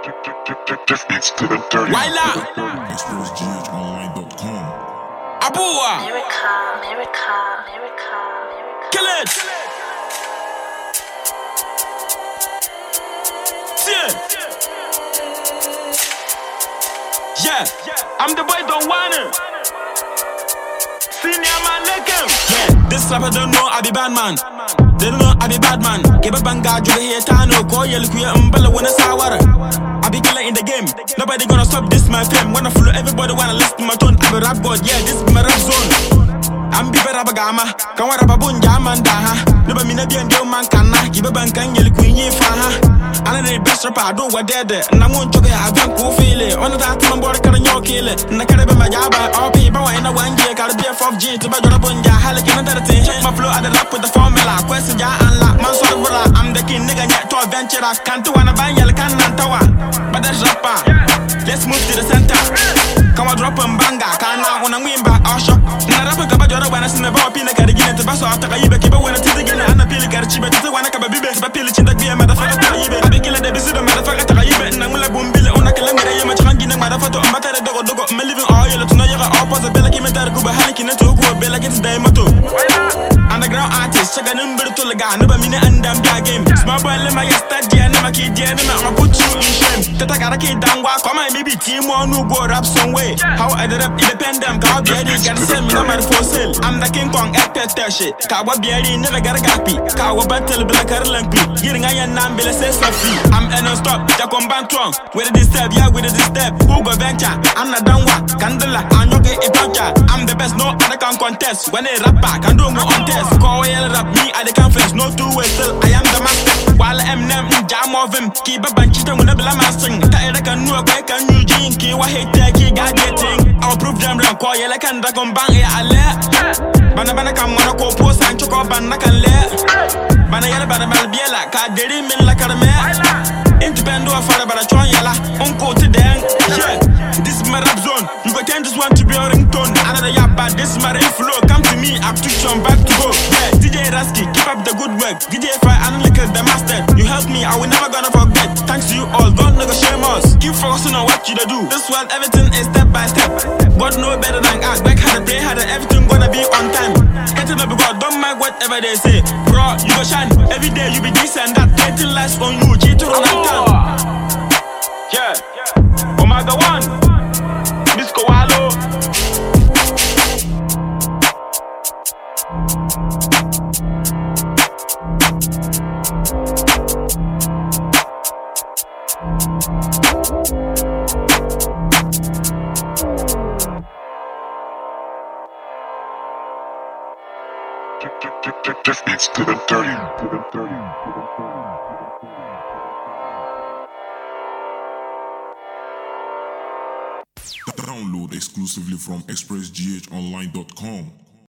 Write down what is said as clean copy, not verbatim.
It's to the dirty. Waila ExpressGHOnline.com. Abua Kill it Yeah, I'm the boy, don't want it. Senior man, like him. Yeah, this rapper don't know I be bad man. They don't know I be bad man. Give a banga, you hear Tano, call you look here, umbrella when it's sour. I be killer in the game. Nobody gonna stop this, my fame. Wanna follow everybody, wanna listen to my tone. I be rap god, yeah, this be my rap zone. I'm be better bagama. Can what about bunja manda ha? Never mean a be and man canna. Give a bank and yell queen ye fa. I know the best rapper, I don't what dead. And I won't choke, I don't go feel it. On the time, I'm bored, can you kill it? And I can't be my job, all people in a 1 year, gotta be a 4G to buy your bunja. Halikin another thing. My flow at the rap with the formula. Question ya unlock, man, sort of I'm the king, nigga, yet to adventure. I can't do one of my yellow can and tower. But that's rapper. Let's move to the center. Come on, drop and banga. Can't now when I'm win back, I'll shop. Now, I'm a couple of when I see the ball, pin like a get to bus after I keep it when I take it and I feel like a cheap, but I want to be best, but pill it in the game, motherfucker. I be killing the visit, motherfucker. And I'm like boom, bill on a kilometer. I'm trying to get motherfucker. I'm better than dog. I'm living all you to know you're opposite. Bella came into go behind to go, Bella gets the moto. Underground artist, check a number to the guy, never mean and damn game. Small boy, let my study and my kid, and I'm put you in shame. That I got a kid down, walk on my baby team, one who go rap some way. How I did up independent, God, Beardy, can send me no matter for sale. I'm the King Kong at that shit. Kawa Beardy never got a gappy. Kawa battle black or lumpy. Getting iron ambulance says free. I'm a non stop, Jacom Bantron. With a disturb, yeah, with a disturb. Who go venture? I'm not done what? Candela, I'm not a puncher. I'm the best, no other can contest. When they rap back, I do more on test. Call rap me at the conference, no two way still. I am the master. While I'm them, jam of him. Keep a bunch of them when I mastering. I can know I can you drink. I hate that got getting. I'll prove them wrong. Call you like and I come bang ya. Bana come on a co post and choke up and I can let. Bana yellow bana malbiela. Card did him in like a man. Independent of father, but I try yella. Uncle to them. Yeah, this is my rap zone. You got 10 just want to be a ringtone. Another yap, but this is my rain flow. Come to me, I'm to jump back to go. Yeah, DJ Rasky, keep up the good work. DJ Fry and Lickers, the master. You helped me, I will never gonna forget. Thanks to you all, don't negotiate us. Keep focusing on what you do. This world, everything is step by step. God know better than us. Back had a pray harder, everything gonna be on time. Get it up, God, don't mind whatever they say. Bro, you go shine. Every day you be decent, that 20 lights on you. G2 on that time. Yeah, Omega 1, Disco Wallow. It's to the dirty. Download exclusively from ExpressGHOnline.com.